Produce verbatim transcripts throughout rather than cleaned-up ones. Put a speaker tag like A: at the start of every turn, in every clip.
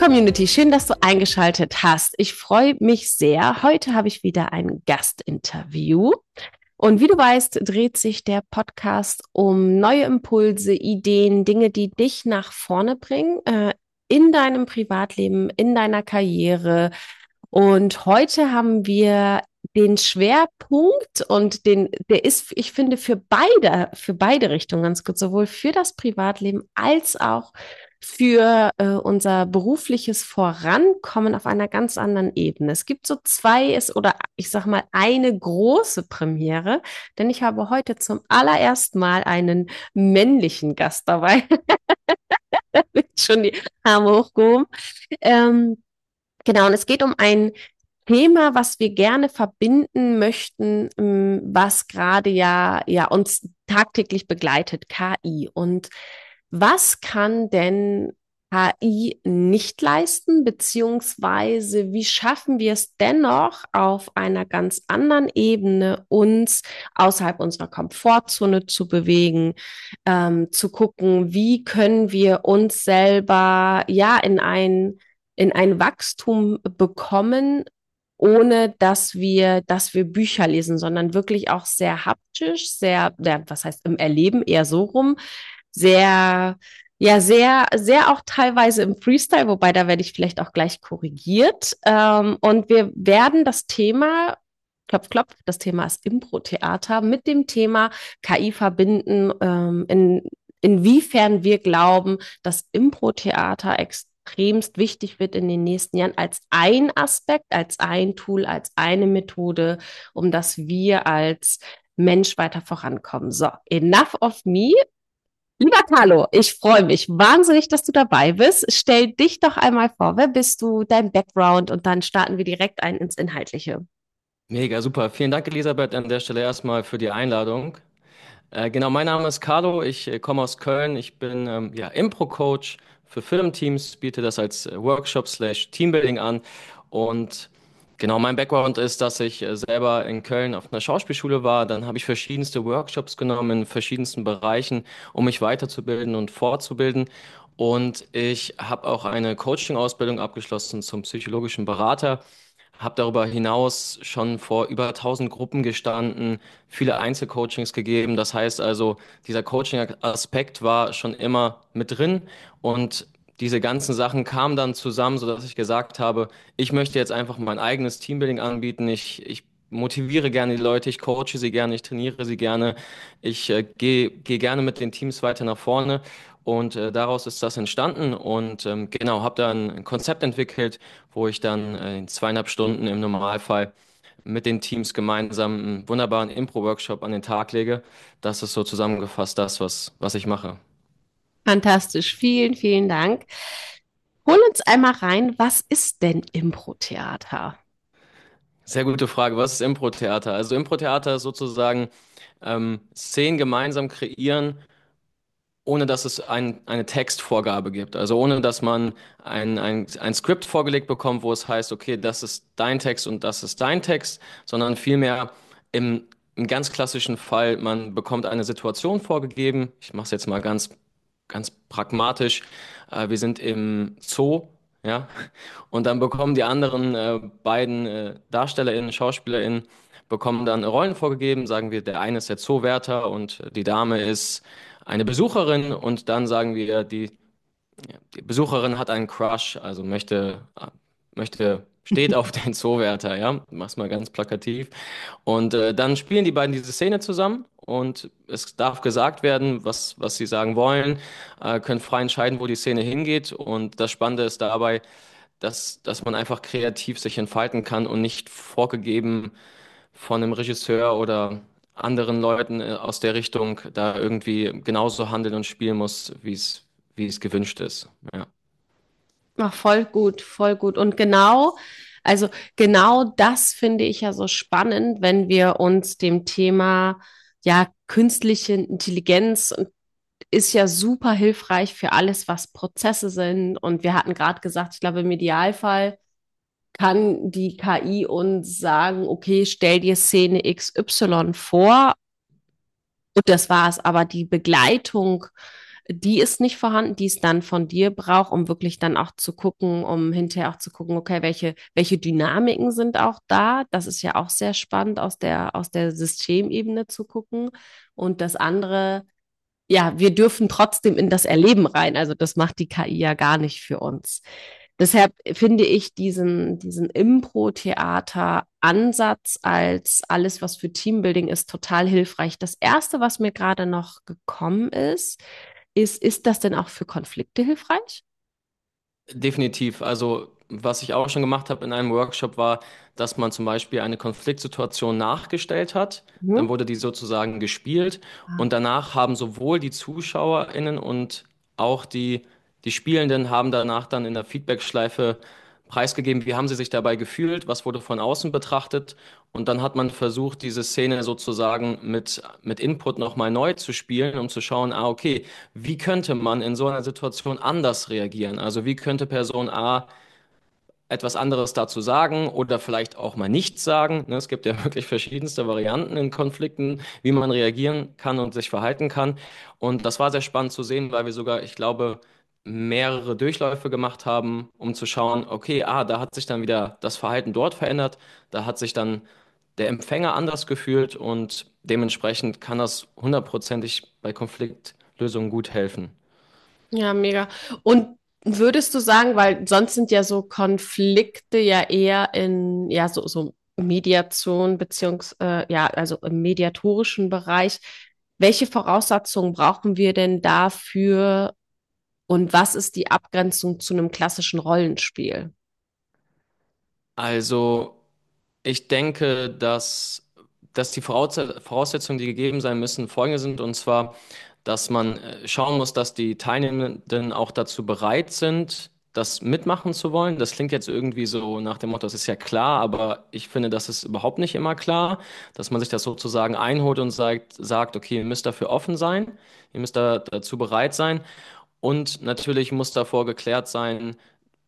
A: Community, schön, dass du eingeschaltet hast. Ich freue mich sehr. Heute habe ich wieder ein Gastinterview. Und wie du weißt, dreht sich der Podcast um neue Impulse, Ideen, Dinge, die dich nach vorne bringen, äh, in deinem Privatleben, in deiner Karriere. Und heute haben wir den Schwerpunkt und den, der ist, ich finde, für beide, für beide Richtungen ganz gut, sowohl für das Privatleben als auch für äh, unser berufliches Vorankommen auf einer ganz anderen Ebene. Es gibt so zwei, ist, oder ich sag mal, eine große Premiere, denn ich habe heute zum allerersten Mal einen männlichen Gast dabei. Schon die Arme hochgehoben. Ähm, genau, und es geht um ein Thema, was wir gerne verbinden möchten, ähm, was gerade ja, ja uns tagtäglich begleitet, K I. Und was kann denn K I nicht leisten, beziehungsweise wie schaffen wir es dennoch auf einer ganz anderen Ebene, uns außerhalb unserer Komfortzone zu bewegen, ähm, zu gucken, wie können wir uns selber ja in ein, in ein Wachstum bekommen, ohne dass wir, dass wir Bücher lesen, sondern wirklich auch sehr haptisch, sehr, sehr, was heißt im Erleben, eher so rum, sehr, ja, sehr, sehr auch teilweise im Freestyle, wobei da werde ich vielleicht auch gleich korrigiert. Ähm, und wir werden das Thema, klopf, klopf, das Thema ist Impro-Theater, mit dem Thema K I verbinden, ähm, in, inwiefern wir glauben, dass Impro-Theater extremst wichtig wird in den nächsten Jahren als ein Aspekt, als ein Tool, als eine Methode, um dass wir als Mensch weiter vorankommen. So, enough of me. Lieber Carlo, ich freue mich wahnsinnig, dass du dabei bist. Stell dich doch einmal vor, wer bist du, dein Background und dann starten wir direkt ein ins Inhaltliche.
B: Mega, super. Vielen Dank, Elisabeth, an der Stelle erstmal für die Einladung. Äh, genau, mein Name ist Carlo, ich äh, komme aus Köln. Ich bin ähm, ja, Impro-Coach für Filmteams, biete das als äh, Workshop slash Teambuilding an. Und genau, mein Background ist, dass ich äh, selber in Köln auf einer Schauspielschule war. Dann habe ich verschiedenste Workshops genommen in verschiedensten Bereichen, um mich weiterzubilden und fortzubilden. Und ich habe auch eine Coaching-Ausbildung abgeschlossen zum psychologischen Berater. Habe darüber hinaus schon vor über tausend Gruppen gestanden, viele Einzelcoachings gegeben. Das heißt also, dieser Coaching-Aspekt war schon immer mit drin und diese ganzen Sachen kamen dann zusammen, sodass ich gesagt habe, ich möchte jetzt einfach mein eigenes Teambuilding anbieten. Ich, ich motiviere gerne die Leute, ich coache sie gerne, ich trainiere sie gerne, ich äh, gehe gehe gerne mit den Teams weiter nach vorne. Und äh, daraus ist das entstanden und ähm, genau, habe dann ein Konzept entwickelt, wo ich dann äh, in zweieinhalb Stunden im Normalfall mit den Teams gemeinsam einen wunderbaren Impro-Workshop an den Tag lege. Das ist so zusammengefasst das, was, was ich mache.
A: Fantastisch, vielen, vielen Dank. Hol uns einmal rein, was ist denn Impro-Theater?
B: Sehr gute Frage. Was ist Impro-Theater? Also Impro-Theater ist sozusagen ähm, Szenen gemeinsam kreieren, ohne dass es ein, eine Textvorgabe gibt. Also ohne dass man ein, ein, ein Skript vorgelegt bekommt, wo es heißt, okay, das ist dein Text und das ist dein Text, sondern vielmehr im, im ganz klassischen Fall, man bekommt eine Situation vorgegeben. Ich mache es jetzt mal ganz, ganz pragmatisch. Äh, wir sind im Zoo. Ja, und dann bekommen die anderen äh, beiden äh, DarstellerInnen, SchauspielerInnen, bekommen dann Rollen vorgegeben. Sagen wir, der eine ist der Zoowärter und die Dame ist eine Besucherin und dann sagen wir, die, ja, die Besucherin hat einen Crush, also möchte, äh, möchte, steht auf den Zoowärter, ja, mach's mal ganz plakativ. Und äh, dann spielen die beiden diese Szene zusammen und es darf gesagt werden, was, was sie sagen wollen, äh, können frei entscheiden, wo die Szene hingeht. Und das Spannende ist dabei, dass, dass man einfach kreativ sich entfalten kann und nicht vorgegeben von einem Regisseur oder anderen Leuten äh, aus der Richtung da irgendwie genauso handeln und spielen muss, wie es, wie es gewünscht ist. Ja.
A: Ach, voll gut, voll gut. Und genau, also genau das finde ich ja so spannend, wenn wir uns dem Thema, ja, künstliche Intelligenz und ist ja super hilfreich für alles, was Prozesse sind. Und wir hatten gerade gesagt, ich glaube, im Idealfall kann die K I uns sagen, okay, stell dir Szene X Y vor. Und das war's. Aber die Begleitung die ist nicht vorhanden, die es dann von dir braucht, um wirklich dann auch zu gucken, um hinterher auch zu gucken, okay, welche, welche Dynamiken sind auch da. Das ist ja auch sehr spannend, aus der, aus der Systemebene zu gucken. Und das andere, ja, wir dürfen trotzdem in das Erleben rein. Also das macht die K I ja gar nicht für uns. Deshalb finde ich diesen, diesen Impro-Theater-Ansatz als alles, was für Teambuilding ist, total hilfreich. Das Erste, was mir gerade noch gekommen ist, ist, ist das denn auch für Konflikte hilfreich?
B: Definitiv. Also, was ich auch schon gemacht habe in einem Workshop war, dass man zum Beispiel eine Konfliktsituation nachgestellt hat. Dann
A: Mhm.
B: wurde die sozusagen gespielt und danach haben sowohl die ZuschauerInnen und auch die, die Spielenden haben danach dann in der Feedbackschleife preisgegeben, wie haben sie sich dabei gefühlt, was wurde von außen betrachtet und dann hat man versucht, diese Szene sozusagen mit, mit Input nochmal neu zu spielen, um zu schauen, ah, okay, wie könnte man in so einer Situation anders reagieren? Also wie könnte Person A etwas anderes dazu sagen oder vielleicht auch mal nichts sagen? Ne, es gibt ja wirklich verschiedenste Varianten in Konflikten, wie man reagieren kann und sich verhalten kann. Und das war sehr spannend zu sehen, weil wir sogar, ich glaube, mehrere Durchläufe gemacht haben, um zu schauen, okay, ah, da hat sich dann wieder das Verhalten dort verändert, da hat sich dann der Empfänger anders gefühlt und dementsprechend kann das hundertprozentig bei Konfliktlösungen gut helfen.
A: Ja, mega. Und würdest du sagen, weil sonst sind ja so Konflikte ja eher in, ja, so, so Mediation, beziehungs, äh, ja, also im mediatorischen Bereich. Welche Voraussetzungen brauchen wir denn dafür und was ist die Abgrenzung zu einem klassischen Rollenspiel?
B: Also, ich denke, dass, dass die Voraus- Voraussetzungen, die gegeben sein müssen, folgende sind, und zwar, dass man äh, schauen muss, dass die Teilnehmenden auch dazu bereit sind, das mitmachen zu wollen. Das klingt jetzt irgendwie so nach dem Motto, das ist ja klar, aber ich finde, das ist überhaupt nicht immer klar, dass man sich das sozusagen einholt und sagt, sagt, okay, ihr müsst dafür offen sein, ihr müsst da, dazu bereit sein. Und natürlich muss davor geklärt sein,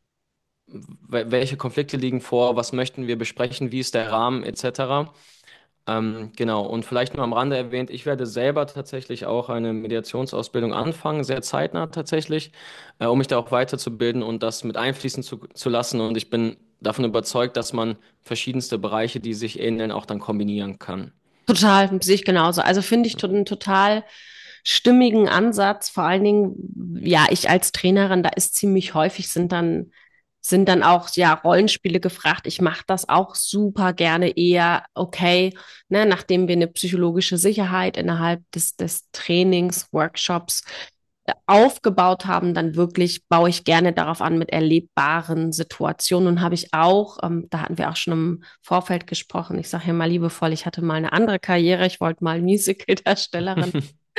B: wel- welche Konflikte liegen vor, was möchten wir besprechen, wie ist der Rahmen et cetera. Ähm, genau, und vielleicht nur am Rande erwähnt, ich werde selber tatsächlich auch eine Mediationsausbildung anfangen, sehr zeitnah tatsächlich, äh, um mich da auch weiterzubilden und das mit einfließen zu, zu lassen. Und ich bin davon überzeugt, dass man verschiedenste Bereiche, die sich ähneln, auch dann kombinieren kann.
A: Total, sehe ich genauso. Also finde ich to einen total stimmigen Ansatz. Vor allen Dingen, ja, ich als Trainerin, da ist ziemlich häufig sind dann, sind dann auch, ja, Rollenspiele gefragt. Ich mache das auch super gerne eher, okay, ne, nachdem wir eine psychologische Sicherheit innerhalb des, des Trainings, Workshops aufgebaut haben, dann wirklich baue ich gerne darauf an mit erlebbaren Situationen und habe ich auch, ähm, da hatten wir auch schon im Vorfeld gesprochen, ich sage hier mal liebevoll, ich hatte mal eine andere Karriere, ich wollte mal Musical-Darstellerin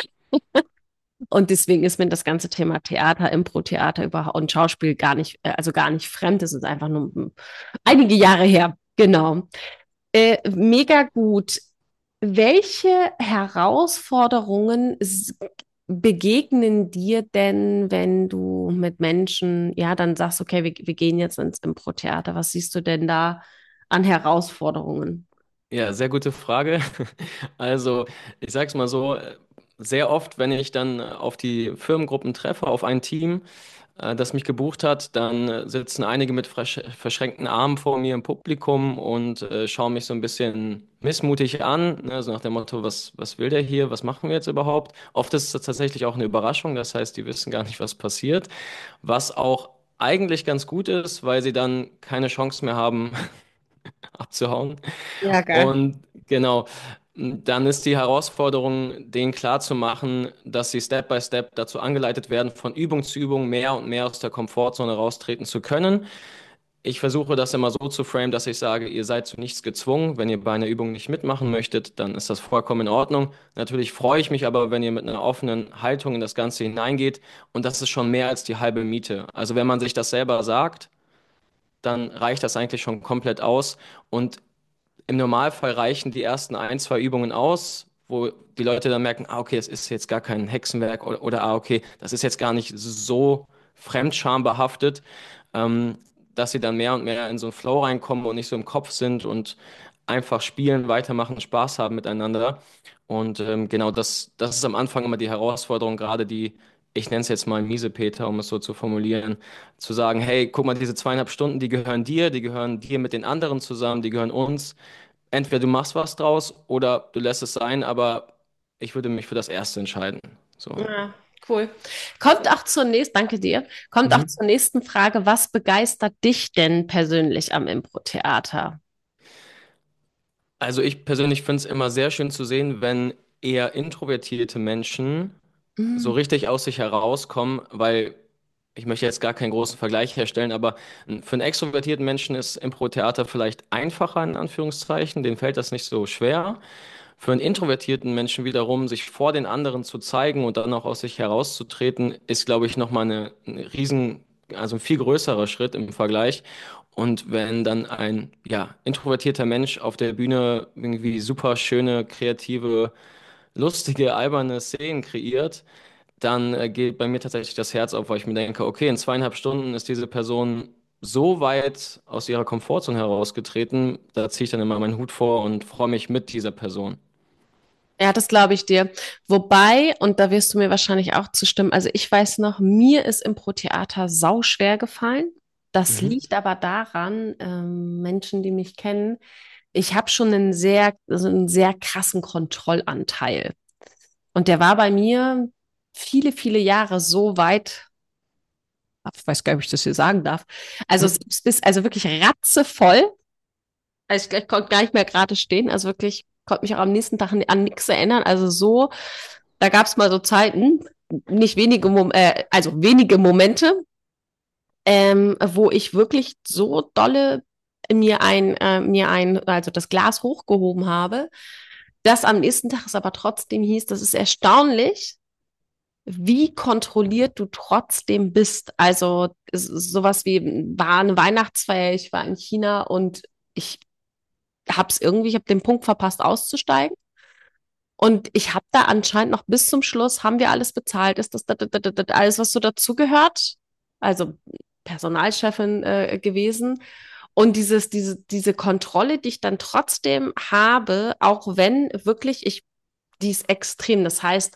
A: und deswegen ist mir das ganze Thema Theater, Impro-Theater überhaupt und Schauspiel gar nicht, äh, also gar nicht fremd, es ist einfach nur mm, einige Jahre her, genau. Äh, mega gut. Welche Herausforderungen s- begegnen dir denn, wenn du mit Menschen, ja, dann sagst, okay, wir, wir gehen jetzt ins Impro-Theater. Was siehst du denn da an Herausforderungen?
B: Ja, sehr gute Frage. Also, ich sag's mal so, äh, sehr oft, wenn ich dann auf die Firmengruppen treffe, auf ein Team, äh, das mich gebucht hat, dann äh, sitzen einige mit versch verschränkten Armen vor mir im Publikum und äh, schauen mich so ein bisschen missmutig an, ne, so nach dem Motto, was, was will der hier, was machen wir jetzt überhaupt? Oft ist es tatsächlich auch eine Überraschung, das heißt, die wissen gar nicht, was passiert, was auch eigentlich ganz gut ist, weil sie dann keine Chance mehr haben, abzuhauen.
A: Ja, geil.
B: Und genau, dann ist die Herausforderung, denen klarzumachen, dass sie Step by Step dazu angeleitet werden, von Übung zu Übung mehr und mehr aus der Komfortzone raustreten zu können. Ich versuche das immer so zu framen, dass ich sage, ihr seid zu nichts gezwungen. Wenn ihr bei einer Übung nicht mitmachen möchtet, dann ist das vollkommen in Ordnung. Natürlich freue ich mich aber, wenn ihr mit einer offenen Haltung in das Ganze hineingeht. Und das ist schon mehr als die halbe Miete. Also wenn man sich das selber sagt, dann reicht das eigentlich schon komplett aus. Und im Normalfall reichen die ersten ein, zwei Übungen aus, wo die Leute dann merken, ah, okay, es ist jetzt gar kein Hexenwerk oder, oder ah, okay, das ist jetzt gar nicht so fremdschambehaftet, ähm, dass sie dann mehr und mehr in so einen Flow reinkommen und nicht so im Kopf sind und einfach spielen, weitermachen, Spaß haben miteinander. Und ähm, genau das, das ist am Anfang immer die Herausforderung, gerade die ich nenne es jetzt mal Miesepeter, um es so zu formulieren, zu sagen, hey, guck mal, diese zweieinhalb Stunden, die gehören dir, die gehören dir mit den anderen zusammen, die gehören uns. Entweder du machst was draus oder du lässt es sein, aber ich würde mich für das Erste entscheiden. So.
A: Ja, cool. Kommt auch zur nächsten, danke dir. Kommt auch
B: Mhm.
A: zur nächsten Frage. Was begeistert dich denn persönlich am Impro-Theater?
B: Also ich persönlich finde es immer sehr schön zu sehen, wenn eher introvertierte Menschen so
A: Mm.
B: richtig aus sich herauskommen, weil ich möchte jetzt gar keinen großen Vergleich herstellen, aber für einen extrovertierten Menschen ist Impro-Theater vielleicht einfacher, in Anführungszeichen, denen fällt das nicht so schwer. Für einen introvertierten Menschen wiederum, sich vor den anderen zu zeigen und dann auch aus sich herauszutreten, ist, glaube ich, nochmal eine, eine riesen, also ein viel größerer Schritt im Vergleich. Und wenn dann ein, ja, introvertierter Mensch auf der Bühne irgendwie super schöne, kreative, lustige, alberne Szenen kreiert, dann äh, geht bei mir tatsächlich das Herz auf, weil ich mir denke, okay, in zweieinhalb Stunden ist diese Person so weit aus ihrer Komfortzone herausgetreten, da ziehe ich dann immer meinen Hut vor und freue mich mit dieser Person.
A: Ja, das glaube ich dir. Wobei, und da wirst du mir wahrscheinlich auch zustimmen, also ich weiß noch, mir ist Impro-Theater sau schwer gefallen. Das
B: Mhm.
A: liegt aber daran, ähm, Menschen, die mich kennen, ich habe schon einen sehr, also einen sehr krassen Kontrollanteil. Und der war bei mir viele, viele Jahre so weit, ich weiß gar nicht, ob ich das hier sagen darf. Also es
B: Mhm.
A: ist bis, also wirklich ratzevoll. Also ich, ich konnte gar nicht mehr gerade stehen. Also wirklich, konnte mich auch am nächsten Tag an nichts erinnern. Also so, da gab es mal so Zeiten, nicht wenige, Mom äh, also wenige Momente, ähm, wo ich wirklich so dolle mir ein, äh, mir ein, also das Glas hochgehoben habe, dass am nächsten Tag es aber trotzdem hieß, das ist erstaunlich, wie kontrolliert du trotzdem bist. Also es ist sowas wie war eine Weihnachtsfeier, ich war in China und ich habe es irgendwie, ich habe den Punkt verpasst auszusteigen. Und ich habe da anscheinend noch bis zum Schluss, haben wir alles bezahlt, ist das, das, das, das, das alles, was so dazugehört? Also Personalchefin äh, gewesen. Und dieses, diese, diese Kontrolle, die ich dann trotzdem habe, auch wenn wirklich ich, die ist extrem. Das heißt,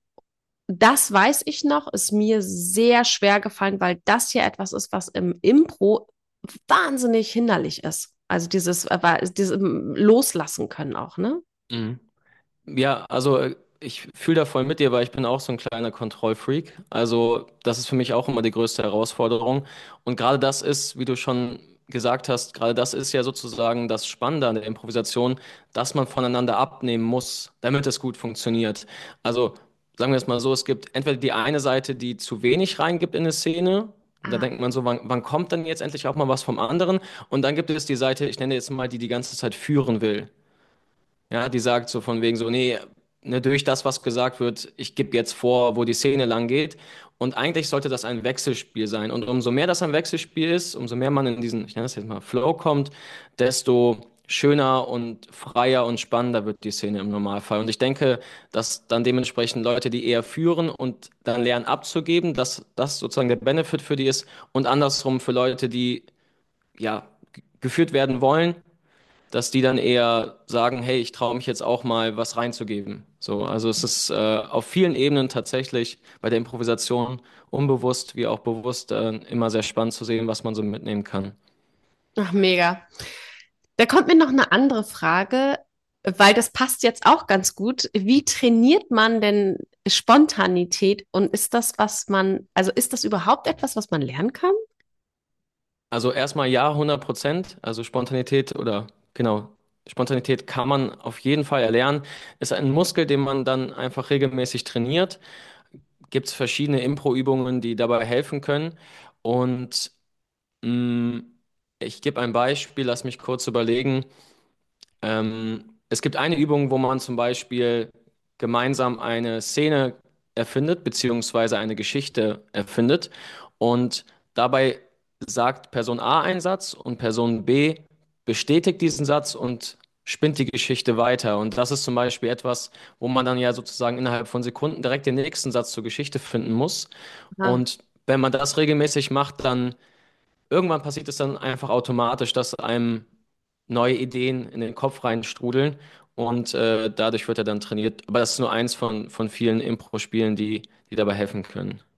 A: das weiß ich noch, ist mir sehr schwer gefallen, weil das hier etwas ist, was im Impro wahnsinnig hinderlich ist. Also dieses, äh, dieses Loslassen können auch, ne?
B: Mhm. Ja, also äh, ich fühle da voll mit dir, weil ich bin auch so ein kleiner Kontrollfreak. Also das ist für mich auch immer die größte Herausforderung. Und gerade das ist, wie du schon gesagt hast, gerade das ist ja sozusagen das Spannende an der Improvisation, dass man voneinander abnehmen muss, damit es gut funktioniert. Also sagen wir es mal so, es gibt entweder die eine Seite, die zu wenig reingibt in eine Szene. Und da
A: Ah,
B: denkt man so, wann, wann kommt dann jetzt endlich auch mal was vom anderen? Und dann gibt es die Seite, ich nenne jetzt mal, die die ganze Zeit führen will. Ja, die sagt so von wegen so, nee, ne, durch das, was gesagt wird, ich gebe jetzt vor, wo die Szene lang geht. Und eigentlich sollte das ein Wechselspiel sein. Und umso mehr das ein Wechselspiel ist, umso mehr man in diesen, ich nenne das jetzt mal Flow kommt, desto schöner und freier und spannender wird die Szene im Normalfall. Und ich denke, dass dann dementsprechend Leute, die eher führen und dann lernen abzugeben, dass das sozusagen der Benefit für die ist. Und andersrum für Leute, die ja g- geführt werden wollen, dass die dann eher sagen, hey, ich traue mich jetzt auch mal was reinzugeben. So, also es ist äh, auf vielen Ebenen tatsächlich bei der Improvisation unbewusst wie auch bewusst äh, immer sehr spannend zu sehen, was man so mitnehmen kann.
A: ach, mega. Da kommt mir noch eine andere Frage, weil das passt jetzt auch ganz gut. Wie trainiert man denn Spontanität und ist das, was man, also ist das überhaupt etwas, was man lernen kann?
B: Also erstmal ja, hundert Prozent. Also Spontanität oder genau, Spontanität kann man auf jeden Fall erlernen. Ist ein Muskel, den man dann einfach regelmäßig trainiert. Gibt es verschiedene Impro-Übungen, die dabei helfen können. Und mh, ich gebe ein Beispiel, lass mich kurz überlegen. Ähm, es gibt eine Übung, wo man zum Beispiel gemeinsam eine Szene erfindet, beziehungsweise eine Geschichte erfindet. Und dabei sagt Person A einen Satz und Person B bestätigt diesen Satz und spinnt die Geschichte weiter. Und das ist zum Beispiel etwas, wo man dann ja sozusagen innerhalb von Sekunden direkt den nächsten Satz zur Geschichte finden muss.
A: Ja.
B: Und wenn man das regelmäßig macht, dann irgendwann passiert es dann einfach automatisch, dass einem neue Ideen in den Kopf reinstrudeln und äh, dadurch wird er dann trainiert. Aber das ist nur eins von, von vielen Impro-Spielen, die, die dabei helfen können.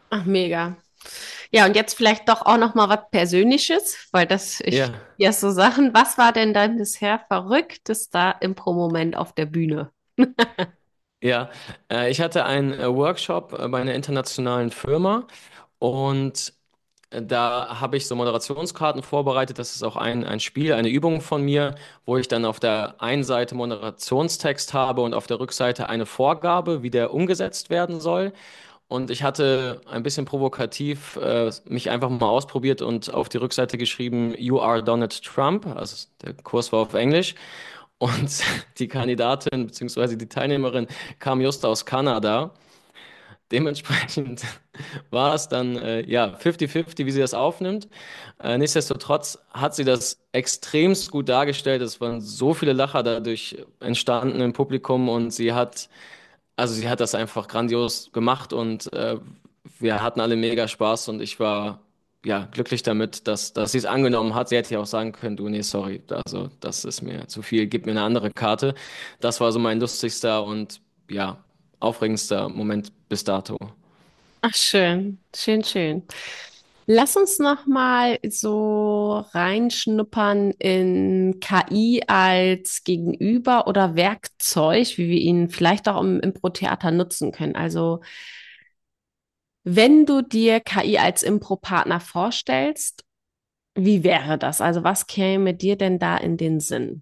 A: Ach, mega. Ja, und jetzt vielleicht doch auch noch mal was Persönliches, weil das, ich,
B: Ja.
A: ja, so Sachen. Was war denn dein bisher verrücktester Impro-Moment auf der Bühne?
B: Ja, äh, ich hatte einen äh, Workshop äh, bei einer internationalen Firma und äh, da habe ich so Moderationskarten vorbereitet. Das ist auch ein, ein Spiel, eine Übung von mir, wo ich dann auf der einen Seite Moderationstext habe und auf der Rückseite eine Vorgabe, wie der umgesetzt werden soll. Und ich hatte ein bisschen provokativ äh, mich einfach mal ausprobiert und auf die Rückseite geschrieben, You are Donald Trump. Also der Kurs war auf Englisch. Und die Kandidatin bzw. die Teilnehmerin kam just aus Kanada. Dementsprechend war es dann äh, ja fünfzig fünfzig, wie sie das aufnimmt. Äh, nichtsdestotrotz hat sie das extremst gut dargestellt. Es waren so viele Lacher dadurch entstanden im Publikum und sie hat, also sie hat das einfach grandios gemacht und äh, wir hatten alle mega Spaß und ich war ja glücklich damit, dass, dass sie es angenommen hat. Sie hätte ja auch sagen können, du, nee, sorry, also das ist mir zu viel, gib mir eine andere Karte. Das war so mein lustigster und ja, aufregendster Moment bis dato.
A: Ach, schön, schön, schön. Lass uns noch mal so reinschnuppern in K I als Gegenüber oder Werkzeug, wie wir ihn vielleicht auch im Impro-Theater nutzen können. Also, wenn du dir K I als Impro-Partner vorstellst, wie wäre das? Also, was käme dir denn da in den Sinn?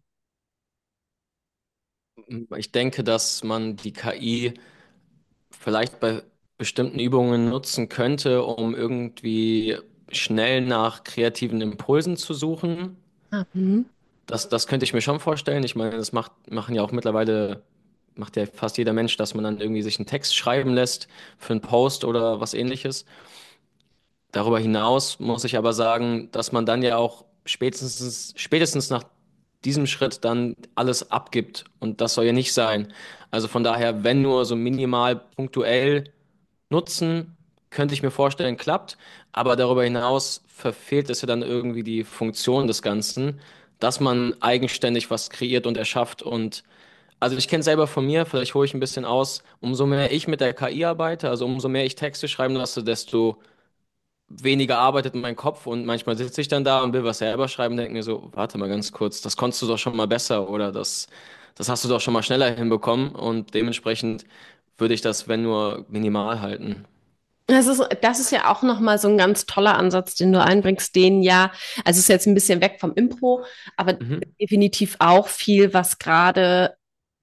B: Ich denke, dass man die K I vielleicht bei bestimmten Übungen nutzen könnte, um irgendwie schnell nach kreativen Impulsen zu suchen.
A: Ah, mhm.
B: Das, das könnte ich mir schon vorstellen. Ich meine, das macht, machen ja auch mittlerweile, macht ja fast jeder Mensch, dass man dann irgendwie sich einen Text schreiben lässt für einen Post oder was ähnliches. Darüber hinaus muss ich aber sagen, dass man dann ja auch spätestens, spätestens nach diesem Schritt dann alles abgibt. Und das soll ja nicht sein. Also von daher, wenn nur so minimal punktuell nutzen, könnte ich mir vorstellen, klappt. Aber darüber hinaus verfehlt es ja dann irgendwie die Funktion des Ganzen, dass man eigenständig was kreiert und erschafft. Und also ich kenne selber von mir, vielleicht hole ich ein bisschen aus, umso mehr ich mit der K I arbeite, also umso mehr ich Texte schreiben lasse, desto weniger arbeitet mein Kopf und manchmal sitze ich dann da und will was selber schreiben und denke mir so, warte mal ganz kurz, das konntest du doch schon mal besser oder das, das hast du doch schon mal schneller hinbekommen und dementsprechend würde ich das, wenn nur, minimal halten.
A: Das ist, das ist ja auch nochmal so ein ganz toller Ansatz, den du einbringst, den ja, also es ist jetzt ein bisschen weg vom Impro, aber
B: Mhm.
A: definitiv auch viel, was gerade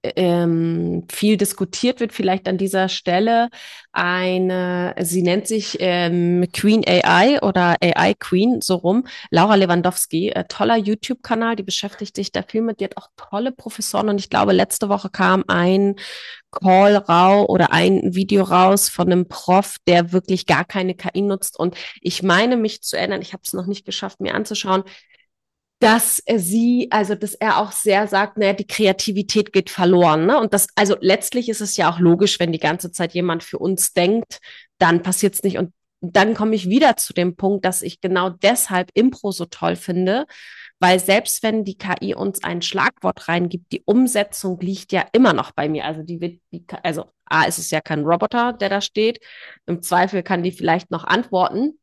A: ähm, viel diskutiert wird, vielleicht an dieser Stelle. Eine, sie nennt sich ähm, Queen A I oder A I Queen, so rum, Laura Lewandowski, äh, toller YouTube-Kanal, die beschäftigt sich da viel mit, die hat auch tolle Professoren und ich glaube, letzte Woche kam ein Call rau oder ein Video raus von einem Prof, der wirklich gar keine K I nutzt. Und ich meine mich zu erinnern, ich habe es noch nicht geschafft, mir anzuschauen, dass er sie, also dass er auch sehr sagt, naja, die Kreativität geht verloren. Ne? Und das, also letztlich ist es ja auch logisch, wenn die ganze Zeit jemand für uns denkt, dann passiert es nicht. Und dann komme ich wieder zu dem Punkt, dass ich genau deshalb Impro so toll finde, weil selbst wenn die K I uns ein Schlagwort reingibt, die Umsetzung liegt ja immer noch bei mir. Also die wird, die, also A, ist es ja kein Roboter, der da steht. Im Zweifel kann die vielleicht noch antworten.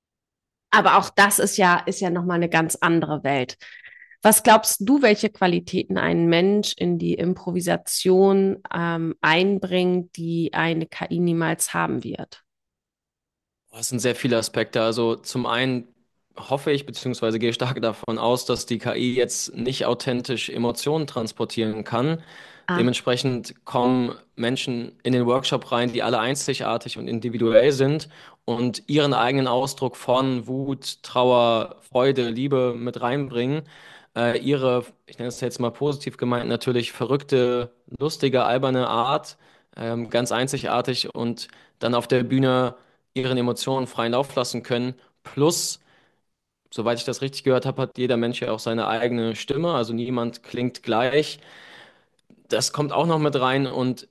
A: Aber auch das ist ja, ist ja nochmal eine ganz andere Welt. Was glaubst du, welche Qualitäten ein Mensch in die Improvisation ähm, einbringt, die eine K I niemals haben wird?
B: Oh, es sind sehr viele Aspekte. Also zum einen hoffe ich, beziehungsweise gehe stark davon aus, dass die K I jetzt nicht authentisch Emotionen transportieren kann.
A: Ah,
B: Dementsprechend kommen Menschen in den Workshop rein, die alle einzigartig und individuell sind und ihren eigenen Ausdruck von Wut, Trauer, Freude, Liebe mit reinbringen. Äh, ihre, ich nenne es jetzt mal positiv gemeint, natürlich verrückte, lustige, alberne Art, ähm, ganz einzigartig und dann auf der Bühne ihren Emotionen freien Lauf lassen können. Plus, soweit ich das richtig gehört habe, hat jeder Mensch ja auch seine eigene Stimme, also niemand klingt gleich. Das kommt auch noch mit rein und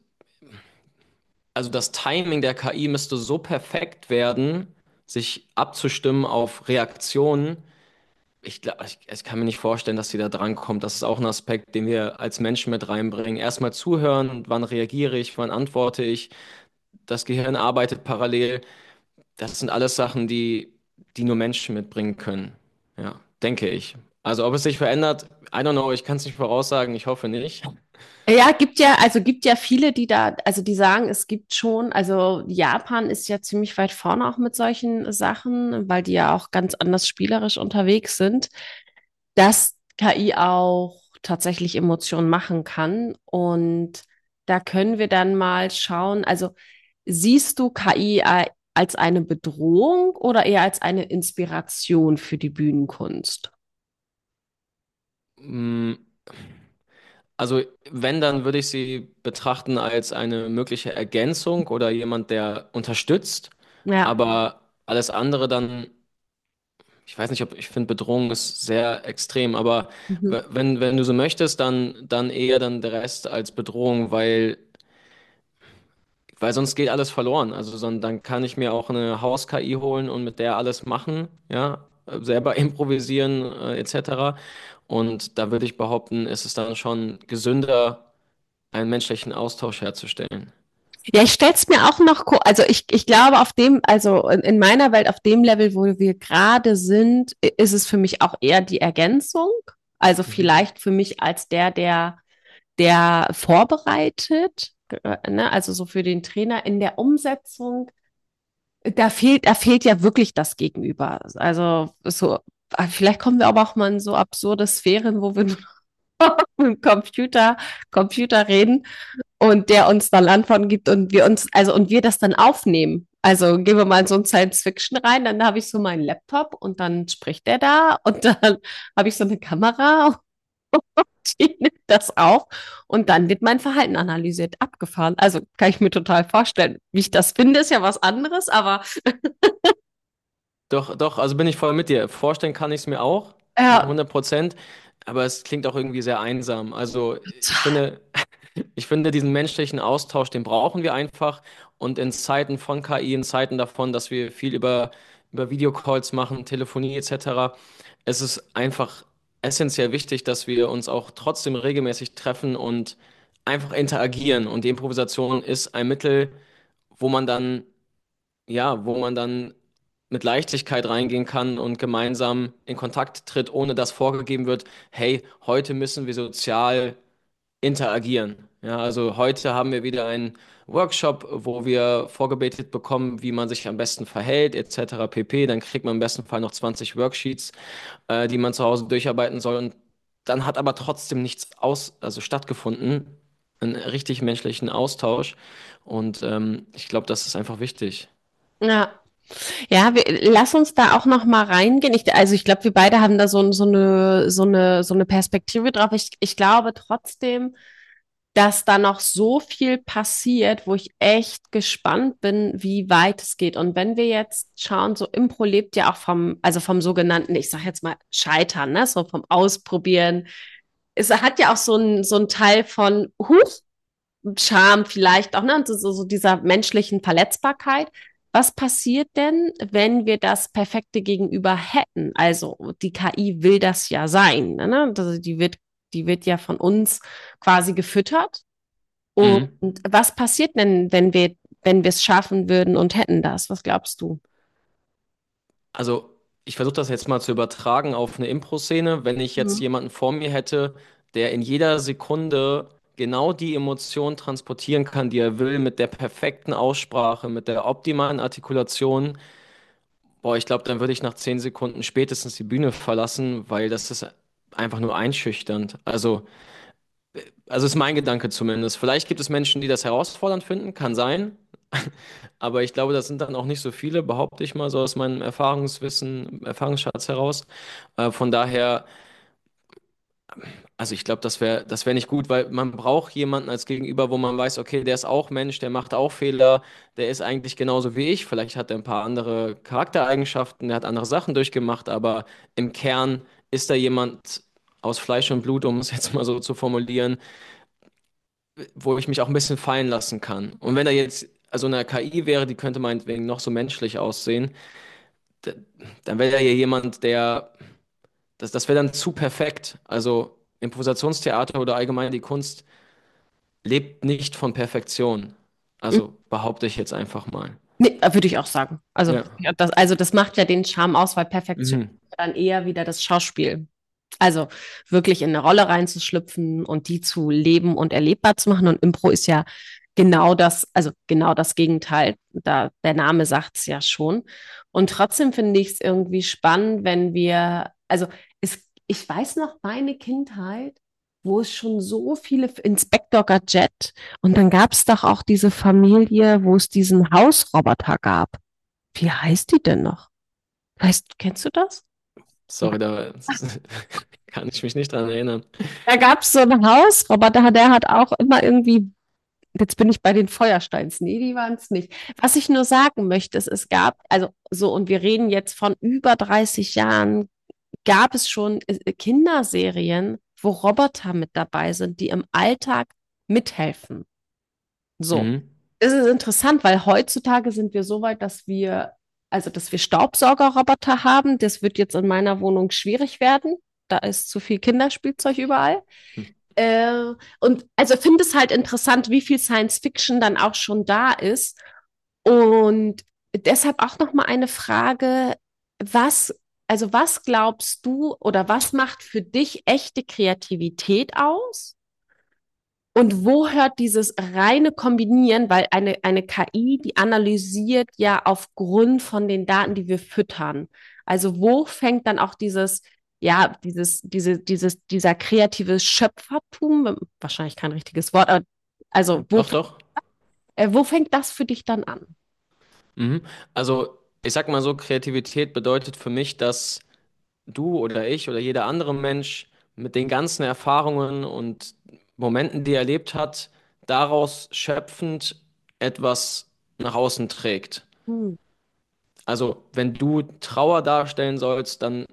B: also das Timing der K I müsste so perfekt werden, sich abzustimmen auf Reaktionen. Ich, glaub, ich, ich kann mir nicht vorstellen, dass sie da drankommt. Das ist auch ein Aspekt, den wir als Menschen mit reinbringen. Erstmal zuhören, wann reagiere ich, wann antworte ich. Das Gehirn arbeitet parallel. das sind alles Sachen, die, die nur Menschen mitbringen können. Ja, denke ich. Also ob es sich verändert, I don't know, ich kann es nicht voraussagen, ich hoffe nicht.
A: Ja, gibt ja, also gibt ja viele, die da, also die sagen, es gibt schon, also Japan ist ja ziemlich weit vorne auch mit solchen Sachen, weil die ja auch ganz anders spielerisch unterwegs sind, dass K I auch tatsächlich Emotionen machen kann. Und da können wir dann mal schauen, also siehst du K I a- als eine Bedrohung oder eher als eine Inspiration für die Bühnenkunst?
B: Mm, Also wenn, dann würde ich sie betrachten als eine mögliche Ergänzung oder jemand, der unterstützt.
A: Ja.
B: Aber alles andere dann, ich weiß nicht, ob ich finde, Bedrohung ist sehr extrem, aber
A: Mhm.
B: w- wenn, wenn du so möchtest, dann, dann eher dann der Rest als Bedrohung, weil, weil sonst geht alles verloren. Also son- dann kann ich mir auch eine Haus-K I holen und mit der alles machen, ja, selber improvisieren, äh, et cetera. Und da würde ich behaupten, ist es dann schon gesünder, einen menschlichen Austausch herzustellen.
A: Ja, ich stell's mir auch noch, ko- also ich, ich glaube, auf dem, also in, in meiner Welt, auf dem Level, wo wir gerade sind, i- ist es für mich auch eher die Ergänzung. Also
B: Mhm.
A: vielleicht für mich als der, der, der vorbereitet, äh, ne? Also so für den Trainer in der Umsetzung, da fehlt, da fehlt ja wirklich das Gegenüber. Also so, ah, vielleicht kommen wir aber auch mal in so absurde Sphären, wo wir nur mit dem Computer, Computer reden und der uns dann Antworten gibt und wir uns, also und wir das dann aufnehmen. Also gehen wir mal in so ein Science Fiction rein, dann habe ich so meinen Laptop und dann spricht der da und dann habe ich so eine Kamera, die nimmt das auf und dann wird mein Verhalten analysiert, abgefahren. Also kann ich mir total vorstellen. Wie ich das finde, ist ja was anderes, aber
B: Doch, doch, also bin ich voll mit dir. Vorstellen kann ich es mir auch,
A: ja,
B: hundert Prozent, aber es klingt auch irgendwie sehr einsam. Also ich finde, ich finde, diesen menschlichen Austausch, den brauchen wir einfach. Und in Zeiten von K I, in Zeiten davon, dass wir viel über, über Videocalls machen, Telefonie et cetera, es ist einfach essentiell wichtig, dass wir uns auch trotzdem regelmäßig treffen und einfach interagieren. Und die Improvisation ist ein Mittel, wo man dann ja, wo man dann mit Leichtigkeit reingehen kann und gemeinsam in Kontakt tritt, ohne dass vorgegeben wird, hey, heute müssen wir sozial interagieren. Ja, also heute haben wir wieder einen Workshop, wo wir vorgebetet bekommen, wie man sich am besten verhält, et cetera pp. Dann kriegt man im besten Fall noch zwanzig Worksheets, äh, die man zu Hause durcharbeiten soll. Und dann hat aber trotzdem nichts aus, also stattgefunden, einen richtig menschlichen Austausch. Und ähm, ich glaube, das ist einfach wichtig.
A: ja. Ja, wir, lass uns da auch noch mal reingehen. Ich, also ich glaube, wir beide haben da so, so eine, so eine, so eine Perspektive drauf. Ich, ich glaube trotzdem, dass da noch so viel passiert, wo ich echt gespannt bin, wie weit es geht. Und wenn wir jetzt schauen, so Impro lebt ja auch vom, also vom sogenannten, ich sage jetzt mal Scheitern, ne, so vom Ausprobieren. Es hat ja auch so ein, so ein Teil von Huch, Charme vielleicht auch, ne, und so, so so dieser menschlichen Verletzbarkeit. Was passiert denn, wenn wir das perfekte Gegenüber hätten? Also die K I will das ja sein, ne? Also die wird, die wird ja von uns quasi gefüttert. Und
B: Mhm.
A: was passiert denn, wenn wir, wenn wir es schaffen würden und hätten das? Was glaubst du?
B: Also, ich versuche das jetzt mal zu übertragen auf eine Impro-Szene. Wenn ich jetzt
A: Mhm.
B: jemanden vor mir hätte, der in jeder Sekunde genau die Emotion transportieren kann, die er will, mit der perfekten Aussprache, mit der optimalen Artikulation, boah, ich glaube, dann würde ich nach zehn Sekunden spätestens die Bühne verlassen, weil das ist einfach nur einschüchternd. Also, also ist mein Gedanke zumindest. Vielleicht gibt es Menschen, die das herausfordernd finden, kann sein. Aber ich glaube, das sind dann auch nicht so viele, behaupte ich mal so aus meinem Erfahrungswissen, Erfahrungsschatz heraus. Äh, von daher, also ich glaube, das wäre, das wäre nicht gut, weil man braucht jemanden als Gegenüber, wo man weiß, okay, der ist auch Mensch, der macht auch Fehler, der ist eigentlich genauso wie ich. Vielleicht hat er ein paar andere Charaktereigenschaften, der hat andere Sachen durchgemacht, aber im Kern ist da jemand aus Fleisch und Blut, um es jetzt mal so zu formulieren, wo ich mich auch ein bisschen fallen lassen kann. Und wenn da jetzt also eine K I wäre, die könnte meinetwegen noch so menschlich aussehen, d- dann wäre da hier jemand, der, das, das wäre dann zu perfekt. Also Improvisationstheater oder allgemein die Kunst lebt nicht von Perfektion. Also behaupte ich jetzt einfach mal.
A: Nee, äh, würde ich auch sagen. Also,
B: Ja.
A: ja, das, also das macht ja den Charme aus, weil Perfektion
B: Mhm.
A: ist dann eher wieder das Schauspiel. Also wirklich in eine Rolle reinzuschlüpfen und die zu leben und erlebbar zu machen. Und Impro ist ja genau das, also genau das Gegenteil. Da, der Name sagt es ja schon. Und trotzdem finde ich es irgendwie spannend, wenn wir, also es, ich weiß noch meine Kindheit, wo es schon so viele Inspektor Gadget und dann gab es doch auch diese Familie, wo es diesen Hausroboter gab. Wie heißt die denn noch? Weißt, kennst du das?
B: Sorry, da kann ich mich nicht dran erinnern.
A: Da gab es so einen Hausroboter, der hat auch immer irgendwie, jetzt bin ich bei den Feuersteins. Nee, die waren es nicht. Was ich nur sagen möchte, ist, es gab, also so, und wir reden jetzt von über dreißig Jahren, gab es schon äh, Kinderserien, wo Roboter mit dabei sind, die im Alltag mithelfen. So.
B: Mhm.
A: Es ist interessant, weil heutzutage sind wir so weit, dass wir, also dass wir Staubsaugerroboter haben. Das wird jetzt in meiner Wohnung schwierig werden. Da ist zu viel Kinderspielzeug überall. Äh, und also finde es halt interessant, wie viel Science Fiction dann auch schon da ist. Und deshalb auch noch mal eine Frage, was, also was glaubst du oder was macht für dich echte Kreativität aus? Und wo hört dieses reine Kombinieren, weil eine, eine K I, die analysiert ja aufgrund von den Daten, die wir füttern. Also wo fängt dann auch dieses, ja, dieses, diese, dieses, dieser kreative Schöpfertum, wahrscheinlich kein richtiges Wort, aber also wo,
B: Doch, doch.
A: äh, wo fängt das für dich dann an?
B: Mhm. Also, ich sag mal so, Kreativität bedeutet für mich, dass du oder ich oder jeder andere Mensch mit den ganzen Erfahrungen und Momenten, die er erlebt hat, daraus schöpfend etwas nach außen trägt.
A: Hm.
B: Also, wenn du Trauer darstellen sollst, dann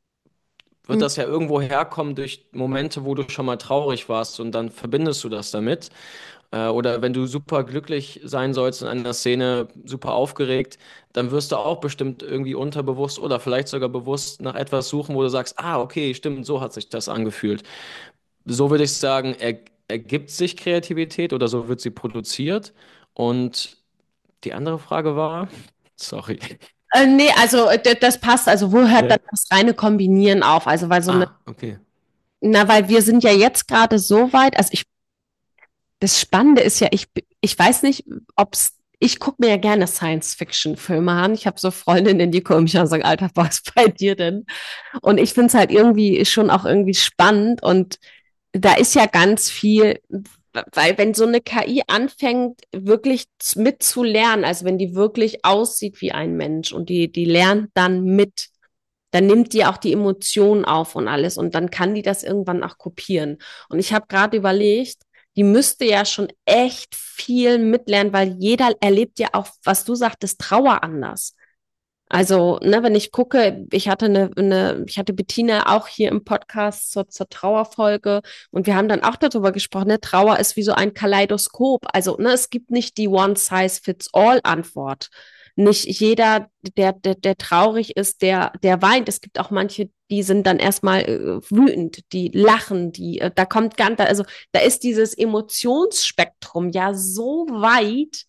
B: wird
A: Hm.
B: das ja irgendwo herkommen durch Momente, wo du schon mal traurig warst und dann verbindest du das damit. Äh, Oder wenn du super glücklich sein sollst in einer Szene, super aufgeregt, dann wirst du auch bestimmt irgendwie unterbewusst oder vielleicht sogar bewusst nach etwas suchen, wo du sagst, ah, okay, stimmt, so hat sich das angefühlt. So würde ich sagen, er, ergibt sich Kreativität oder so wird sie produziert. Und die andere Frage war, sorry.
A: Äh, nee, also äh, d- das passt. Also wo hört
B: Ja.
A: dann das reine Kombinieren auf? Also weil so eine,
B: Ah, okay.
A: na, weil wir sind ja jetzt gerade so weit, also ich das Spannende ist ja, ich, ich weiß nicht, ob's, ich gucke mir ja gerne Science-Fiction-Filme an. Ich habe so Freundinnen, die kommen mich an und sagen, Alter, was ist bei dir denn? Und ich finde es halt irgendwie schon auch irgendwie spannend. Und da ist ja ganz viel, weil wenn so eine K I anfängt, wirklich mitzulernen, also wenn die wirklich aussieht wie ein Mensch und die, die lernt dann mit, dann nimmt die auch die Emotionen auf und alles und dann kann die das irgendwann auch kopieren. Und ich habe gerade überlegt, die müsste ja schon echt viel mitlernen, weil jeder erlebt ja auch, was du sagtest, Trauer anders. Also, ne, wenn ich gucke, ich hatte eine, eine, ich hatte Bettina auch hier im Podcast zur, zur Trauerfolge und wir haben dann auch darüber gesprochen, ne, Trauer ist wie so ein Kaleidoskop. Also, ne, es gibt nicht die One-Size-Fits-All-Antwort. Nicht jeder, der, der, der traurig ist, der, der weint. Es gibt auch manche, die sind dann erstmal äh, wütend, die lachen, die, äh, da kommt ganz, also da ist dieses Emotionsspektrum ja so weit,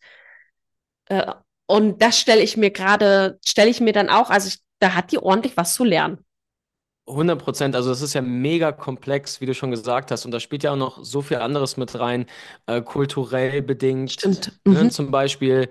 A: äh, und das stelle ich mir gerade, stelle ich mir dann auch, also ich, da hat die ordentlich was zu lernen.
B: hundert Prozent, also das ist ja mega komplex, wie du schon gesagt hast. Und da spielt ja auch noch so viel anderes mit rein, äh, kulturell bedingt.
A: Stimmt.
B: Ne?
A: Mhm.
B: Zum Beispiel,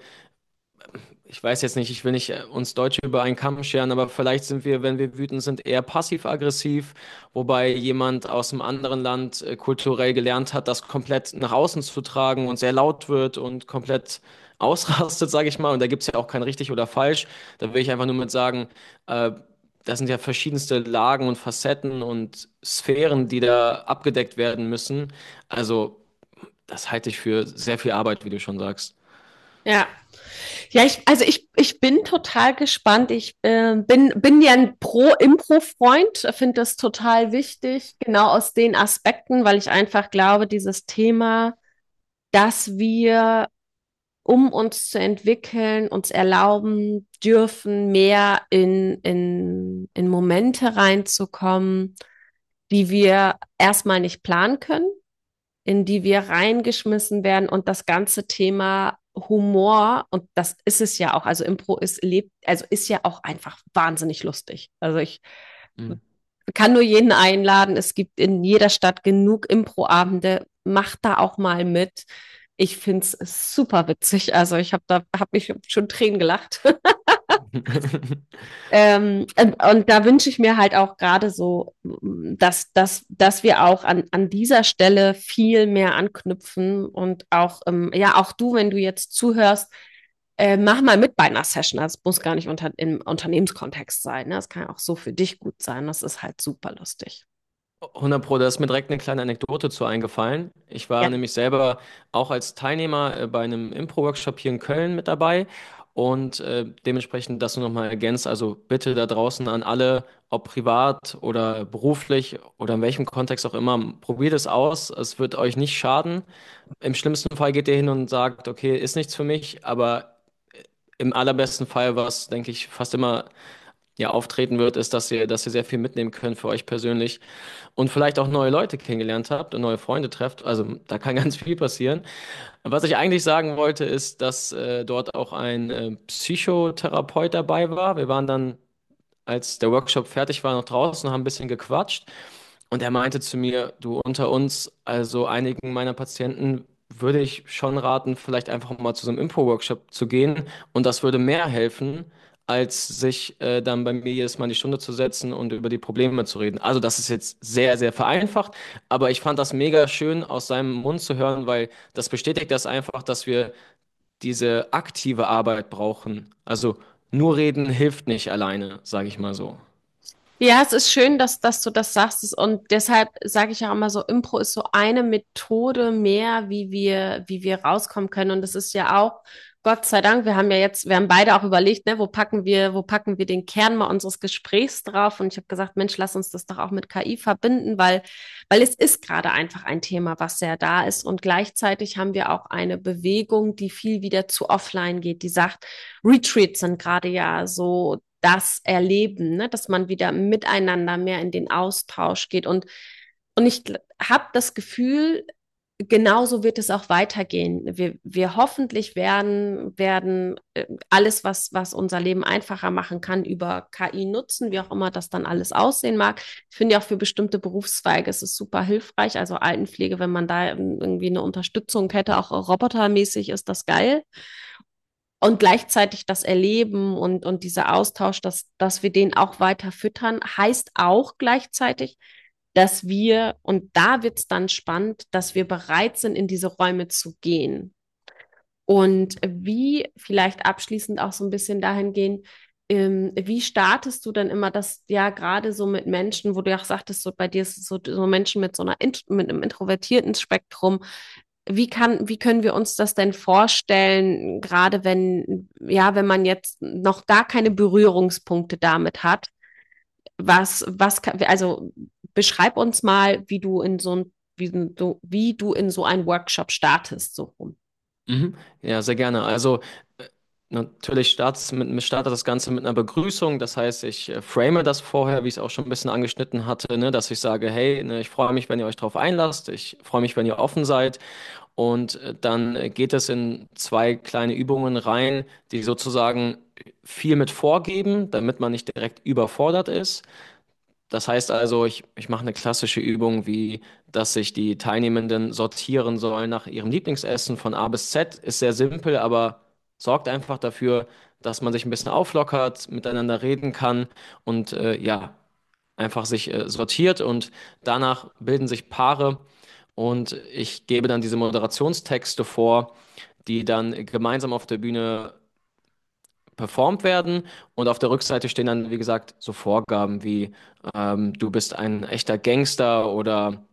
B: ich weiß jetzt nicht, ich will nicht äh, uns Deutsche über einen Kamm scheren, aber vielleicht sind wir, wenn wir wütend sind, eher passiv-aggressiv, wobei jemand aus einem anderen Land äh, kulturell gelernt hat, das komplett nach außen zu tragen und sehr laut wird und komplett ausrastet, sage ich mal. Und da gibt es ja auch kein richtig oder falsch. Da will ich einfach nur mit sagen, äh, das sind ja verschiedenste Lagen und Facetten und Sphären, die da abgedeckt werden müssen. Also, das halte ich für sehr viel Arbeit, wie du schon sagst.
A: Ja. Ja, ich, also ich, ich bin total gespannt. Ich äh, bin, bin ja ein Pro-Impro-Freund, finde das total wichtig, genau aus den Aspekten, weil ich einfach glaube, dieses Thema, dass wir, um uns zu entwickeln, uns erlauben dürfen, mehr in, in, in Momente reinzukommen, die wir erstmal nicht planen können, in die wir reingeschmissen werden und das ganze Thema Humor, und das ist es ja auch, also Impro ist lebt, also ist ja auch einfach wahnsinnig lustig. Also ich
B: Mhm.
A: kann nur jeden einladen. Es gibt in jeder Stadt genug Impro-Abende. Macht da auch mal mit. Ich finde es super witzig. Also ich habe da hab mich schon Tränen gelacht. Ähm, und, und da wünsche ich mir halt auch gerade so, dass, dass, dass wir auch an, an dieser Stelle viel mehr anknüpfen und auch, ähm, ja, auch du, wenn du jetzt zuhörst, äh, mach mal mit bei einer Session. Also es muss gar nicht unter, im Unternehmenskontext sein. Ne? Das kann ja auch so für dich gut sein. Das ist halt super lustig.
B: hundert Pro, da ist mir direkt eine kleine Anekdote zu eingefallen. Ich war
A: Ja.
B: nämlich selber auch als Teilnehmer äh, bei einem Impro-Workshop hier in Köln mit dabei und äh, dementsprechend das nur nochmal ergänzt. Also bitte da draußen an alle, ob privat oder beruflich oder in welchem Kontext auch immer, probiert es aus. Es wird euch nicht schaden. Im schlimmsten Fall geht ihr hin und sagt, okay, ist nichts für mich, aber im allerbesten Fall, was denke ich fast immer ja auftreten wird, ist, dass ihr, dass ihr sehr viel mitnehmen könnt für euch persönlich und vielleicht auch neue Leute kennengelernt habt und neue Freunde trefft. Also da kann ganz viel passieren. Was ich eigentlich sagen wollte, ist, dass äh, dort auch ein äh, Psychotherapeut dabei war. Wir waren dann, als der Workshop fertig war, noch draußen und haben ein bisschen gequatscht. Und er meinte zu mir, du unter uns, also einigen meiner Patienten würde ich schon raten, vielleicht einfach mal zu so einem Impro-Workshop zu gehen. Und das würde mehr helfen, als sich äh, dann bei mir jedes Mal in die Stunde zu setzen und über die Probleme zu reden. Also das ist jetzt sehr, sehr vereinfacht, aber ich fand das mega schön aus seinem Mund zu hören, weil das bestätigt das einfach, dass wir diese aktive Arbeit brauchen. Also nur reden hilft nicht alleine, sage ich mal so.
A: Ja, es ist schön, dass, dass du das sagst. Und deshalb sage ich auch immer so, Impro ist so eine Methode mehr, wie wir, wie wir rauskommen können. Und das ist ja auch, Gott sei Dank, wir haben ja jetzt, wir haben beide auch überlegt, ne, wo packen wir, wo packen wir den Kern mal unseres Gesprächs drauf? Und ich habe gesagt, Mensch, lass uns das doch auch mit K I verbinden, weil, weil es ist gerade einfach ein Thema, was sehr da ist. Und gleichzeitig haben wir auch eine Bewegung, die viel wieder zu offline geht, die sagt, Retreats sind gerade ja so das Erleben, ne? Dass man wieder miteinander mehr in den Austausch geht. Und, und ich habe das Gefühl, genauso wird es auch weitergehen. Wir, wir hoffentlich werden, werden äh, alles, was, was unser Leben einfacher machen kann, über K I nutzen, wie auch immer das dann alles aussehen mag. Ich finde ja auch für bestimmte Berufszweige ist es super hilfreich. Also Altenpflege, wenn man da irgendwie eine Unterstützung hätte, auch robotermäßig, ist das geil. Und gleichzeitig das Erleben und, und dieser Austausch, dass, dass wir den auch weiter füttern, heißt auch gleichzeitig, dass wir, und da wird es dann spannend, dass wir bereit sind, in diese Räume zu gehen. Und wie, vielleicht abschließend auch so ein bisschen dahingehend, ähm, wie startest du dann immer das, ja, gerade so mit Menschen, wo du ja auch sagtest, so bei dir ist es so, so Menschen mit so einer, Int- mit einem introvertierten Spektrum, wie kann, wie können wir uns das denn vorstellen, gerade wenn, ja, wenn man jetzt noch gar keine Berührungspunkte damit hat? Was, was kann, also beschreib uns mal, wie du in so ein, wie, du, wie du in so einen Workshop startest, so rum.
B: Mhm. Ja, sehr gerne. Also äh, natürlich startet, mit, startet das Ganze mit einer Begrüßung. Das heißt, ich äh, frame das vorher, wie ich es auch schon ein bisschen angeschnitten hatte, ne, dass ich sage, hey, ne, ich freue mich, wenn ihr euch darauf einlasst. Ich freue mich, wenn ihr offen seid. Und äh, dann äh, geht es in zwei kleine Übungen rein, die sozusagen viel mit vorgeben, damit man nicht direkt überfordert ist. Das heißt also, ich, ich mache eine klassische Übung, wie dass sich die Teilnehmenden sortieren sollen nach ihrem Lieblingsessen von A bis Z. Ist sehr simpel, aber sorgt einfach dafür, dass man sich ein bisschen auflockert, miteinander reden kann und äh, ja, einfach sich äh, sortiert und danach bilden sich Paare und ich gebe dann diese Moderationstexte vor, die dann gemeinsam auf der Bühne performt werden. Und auf der Rückseite stehen dann, wie gesagt, so Vorgaben wie ähm, du bist ein echter Gangster oder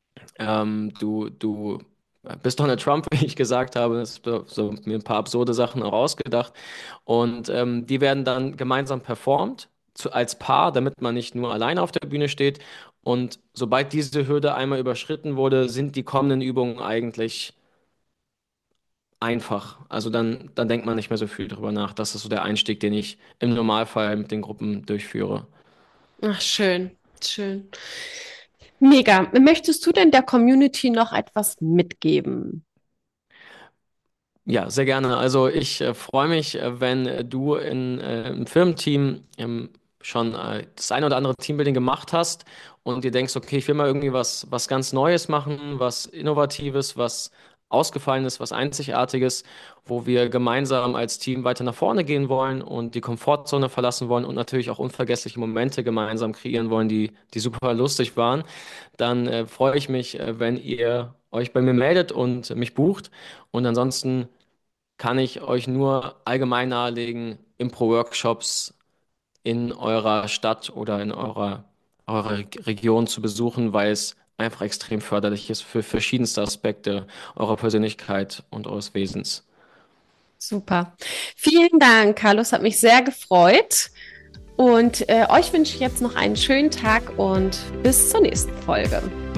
B: ähm, du, du bist Donald Trump, wie ich gesagt habe. Das ist so, so mir ein paar absurde Sachen auch ausgedacht. Und ähm, die werden dann gemeinsam performt zu, als Paar, damit man nicht nur alleine auf der Bühne steht. Und sobald diese Hürde einmal überschritten wurde, sind die kommenden Übungen eigentlich einfach. Also dann, dann denkt man nicht mehr so viel drüber nach. Das ist so der Einstieg, den ich im Normalfall mit den Gruppen durchführe.
A: Ach, schön, schön. Mega. Möchtest du denn der Community noch etwas mitgeben?
B: Ja, sehr gerne. Also ich äh, freue mich, äh, wenn äh, du in, äh, im Firmenteam ähm, schon äh, das eine oder andere Teambuilding gemacht hast und dir denkst, okay, ich will mal irgendwie was, was ganz Neues machen, was Innovatives, was Ausgefallenes, was Einzigartiges, wo wir gemeinsam als Team weiter nach vorne gehen wollen und die Komfortzone verlassen wollen und natürlich auch unvergessliche Momente gemeinsam kreieren wollen, die, die super lustig waren. Dann äh, freue ich mich, äh, wenn ihr euch bei mir meldet und mich bucht. Und ansonsten kann ich euch nur allgemein nahelegen, Impro-Workshops in eurer Stadt oder in eurer, eurer Region zu besuchen, weil es einfach extrem förderlich ist für verschiedenste Aspekte eurer Persönlichkeit und eures Wesens.
A: Super. Vielen Dank, Carlos, hat mich sehr gefreut. Und äh, euch wünsche ich jetzt noch einen schönen Tag und bis zur nächsten Folge.